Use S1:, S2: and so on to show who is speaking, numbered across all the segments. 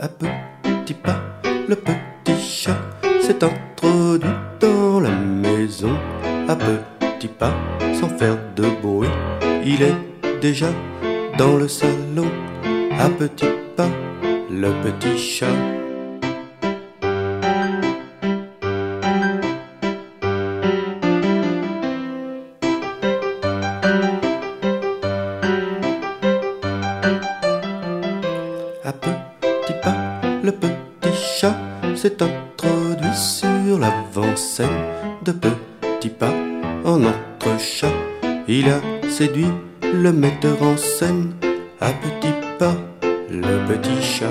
S1: À petits pas, le petit chat s'est introduit dans la maison. À petits pas, sans faire de bruit, il est déjà dans le salon. À petits pas, le petit chat. À petits pas, le petit chat s'est introduit sur l'avant-scène. De petits pas, en entrechat, il a séduit le metteur en scène. À petits pas, le petit chat.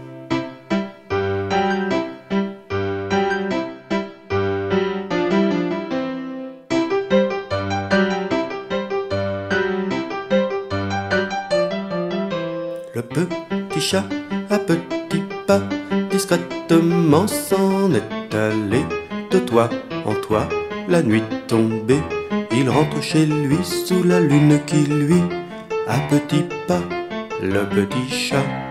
S1: Le petit chat, à petits pas, discrètement s'en est allé. De toit en toit, la nuit tombée, il rentre chez lui sous la lune qui luit. À petits pas, le petit chat.